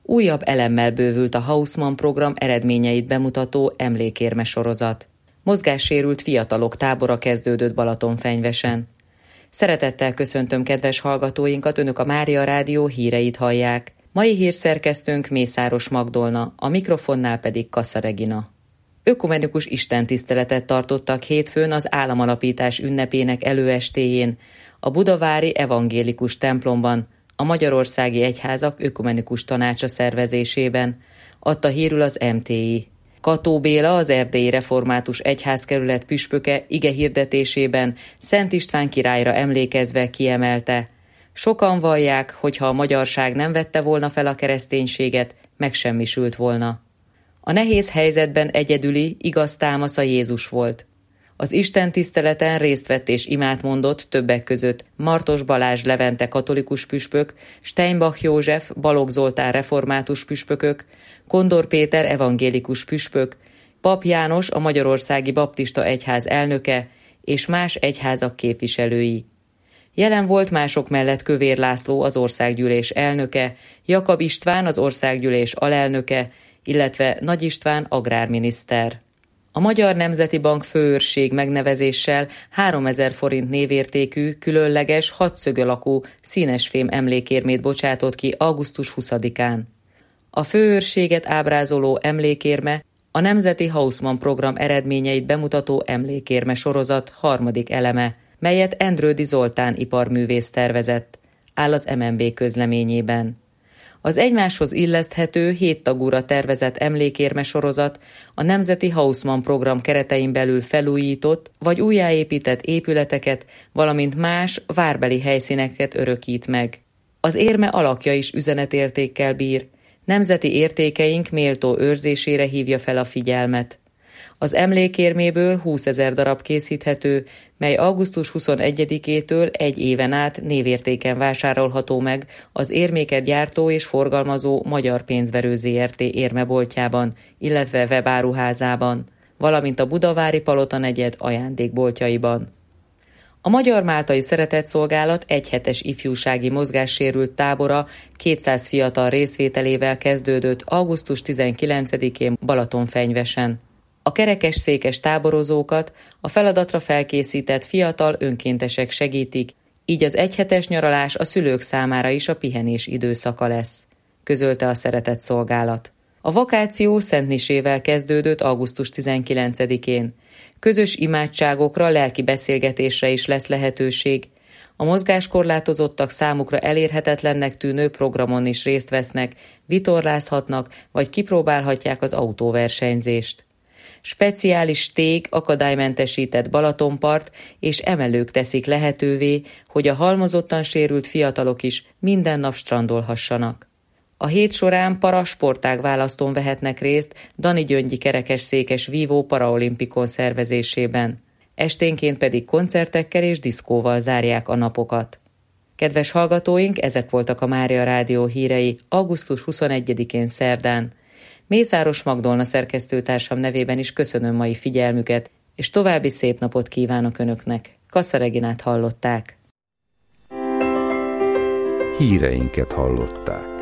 újabb elemmel bővült a Haussmann program eredményeit bemutató emlékérme sorozat. Mozgássérült fiatalok tábora kezdődött Balatonfenyvesen. Szeretettel köszöntöm kedves hallgatóinkat, Önök a Mária Rádió híreit hallják. Mai hírszerkesztőnk Mészáros Magdolna, a mikrofonnál pedig Kassa Regina. Ökumenikus istentiszteletet tartottak hétfőn az államalapítás ünnepének előestéjén a budavári evangélikus templomban, a Magyarországi Egyházak Ökumenikus Tanácsa szervezésében, adta hírül az MTI. Kató Béla, az Erdélyi Református Egyházkerület püspöke ige hirdetésében Szent István királyra emlékezve kiemelte: sokan vallják, hogy ha a magyarság nem vette volna fel a kereszténységet, megsemmisült volna. A nehéz helyzetben egyedüli, igaz támasza Jézus volt. Az istentiszteleten részt vett és imát mondott többek között Martos Balázs Levente katolikus püspök, Steinbach József, Balogh Zoltán református püspökök, Kondor Péter evangélikus püspök, Pap János a Magyarországi Baptista Egyház elnöke és más egyházak képviselői. Jelen volt mások mellett Kövér László, az országgyűlés elnöke, Jakab István, az országgyűlés alelnöke, illetve Nagy István agrárminiszter. A Magyar Nemzeti Bank főőrség megnevezéssel 3000 forint névértékű, különleges, 6 szög alakú színesfém emlékérmét bocsátott ki augusztus 20-án. A főőrséget ábrázoló emlékérme a Nemzeti Haussmann program eredményeit bemutató emlékérme sorozat harmadik eleme, melyet Endrődy Zoltán iparművész tervezett, áll az MNB közleményében. Az egymáshoz illeszthető 7 tagúra tervezett emlékérme sorozat a Nemzeti Haussmann program keretein belül felújított vagy újjáépített épületeket, valamint más várbeli helyszíneket örökít meg. Az érme alakja is üzenetértékkel bír, nemzeti értékeink méltó őrzésére hívja fel a figyelmet. Az emlékérméből 20 000 darab készíthető, mely augusztus 21-től egy éven át névértéken vásárolható meg az érméket gyártó és forgalmazó Magyar Pénzverő Zrt. Érmeboltjában, illetve webáruházában, valamint a budavári Palota negyed ajándékboltjaiban. A Magyar-Máltai Szeretetszolgálat egyhetes ifjúsági mozgássérült tábora 200 fiatal részvételével kezdődött augusztus 19-én Balatonfenyvesen. A kerekesszékes táborozókat a feladatra felkészített fiatal önkéntesek segítik, így az egyhetes nyaralás a szülők számára is a pihenés időszaka lesz, közölte a Szeretetszolgálat. A vakáció szentmisével kezdődött augusztus 19-én. Közös imádságokra, lelki beszélgetésre is lesz lehetőség. A mozgáskorlátozottak számukra elérhetetlennek tűnő programon is részt vesznek, vitorlázhatnak vagy kipróbálhatják az autóversenyzést. Speciális stég, akadálymentesített Balatonpart és emelők teszik lehetővé, hogy a halmozottan sérült fiatalok is minden nap strandolhassanak. A hét során parasportág választón vehetnek részt Dani Gyöngyi kerekesszékes vívó paraolimpikon szervezésében. Esténként pedig koncertekkel és diszkóval zárják a napokat. Kedves hallgatóink, ezek voltak a Mária Rádió hírei augusztus 21-én szerdán. Mészáros Magdolna szerkesztőtársam nevében is köszönöm mai figyelmüket, és további szép napot kívánok Önöknek. Kassa Reginát hallották. Híreinket hallották.